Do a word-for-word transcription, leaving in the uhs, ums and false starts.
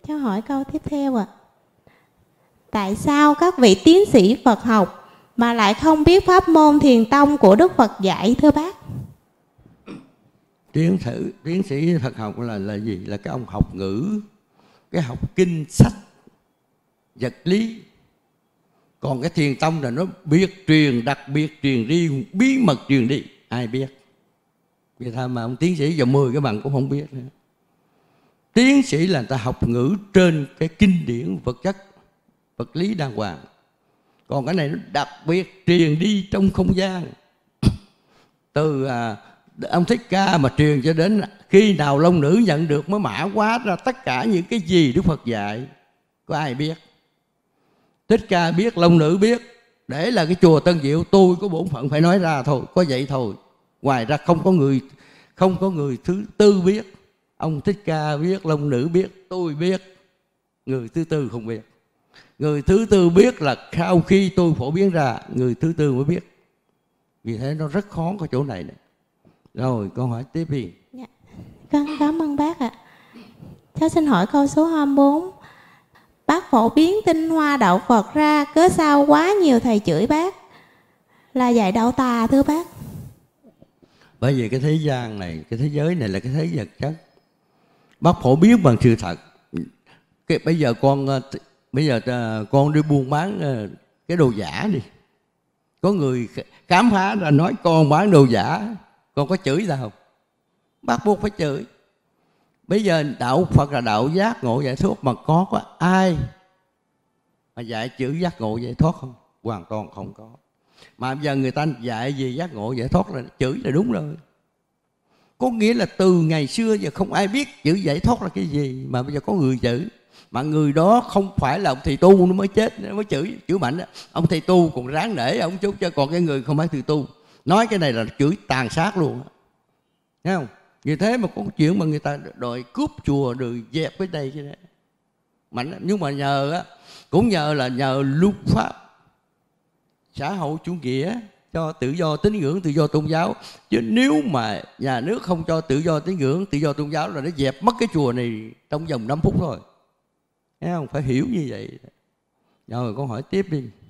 Cháu hỏi câu tiếp theo ạ. À. Tại sao các vị tiến sĩ Phật học mà lại không biết pháp môn thiền tông của Đức Phật dạy thưa bác? Tiến sĩ, tiến sĩ Phật học là là gì? Là cái ông học ngữ, cái học kinh sách, vật lý. Còn cái thiền tông là nó biệt truyền, đặc biệt truyền đi, bí mật truyền đi, ai biết? Vì sao mà ông tiến sĩ giờ mười cái bằng cũng không biết nữa. Tiến sĩ là người ta học ngữ trên cái kinh điển vật chất, vật lý đàng hoàng. Còn cái này nó đặc biệt truyền đi trong không gian. Từ à, ông Thích Ca mà truyền cho đến khi nào long nữ nhận được mới mã hóa ra tất cả những cái gì Đức Phật dạy. Có ai biết? Thích Ca biết, long nữ biết. Để là cái chùa Tân Diệu tôi có bổn phận phải nói ra thôi, có vậy thôi. Ngoài ra không có người không có người thứ tư biết. Ông Thích Ca biết, long nữ biết, tôi biết, người thứ tư không biết. Người thứ tư biết là sau khi tôi phổ biến ra, người thứ tư mới biết. Vì thế nó rất khó có chỗ này này. Rồi câu hỏi tiếp đi. Dạ. Con cảm ơn bác ạ. À. Cháu xin hỏi câu số hai mươi bốn. Bác phổ biến tinh hoa đạo Phật ra, cớ sao quá nhiều thầy chửi bác là dạy đạo tà thưa bác? Bởi vì cái thế gian này, cái thế giới này là cái thế vật chất. Bác phổ biến bằng sự thật. Cái, bây giờ con bây giờ con đi buôn bán cái đồ giả đi. Có người khám phá ra nói con bán đồ giả, con có chửi ra không? Bác buộc phải chửi. Bây giờ đạo Phật là đạo giác ngộ giải thoát, mà có có ai mà dạy chữ giác ngộ giải thoát không? Hoàn toàn không có. Mà bây giờ người ta dạy gì giác ngộ giải thoát là chửi là đúng rồi. Có nghĩa là từ ngày xưa giờ không ai biết chữ giải thoát là cái gì, mà bây giờ có người chữ. Mà người đó không phải là ông thầy tu nó mới chết, nó mới chửi, chửi mạnh đó. Ông thầy tu còn ráng nể ông chút, cho còn cái người không phải thầy tu nói cái này là chửi tàn sát luôn. Thấy không? Vì thế mà có chuyện mà người ta đòi cướp chùa rồi dẹp cái đây chứ đấy. Mạnh, nhưng mà nhờ á, cũng nhờ là nhờ luật pháp xã hội chủ nghĩa cho tự do tín ngưỡng, tự do tôn giáo. Chứ nếu mà nhà nước không cho tự do tín ngưỡng, tự do tôn giáo là nó dẹp mất cái chùa này trong vòng năm phút thôi. Thấy không? Phải hiểu như vậy. Rồi con hỏi tiếp đi.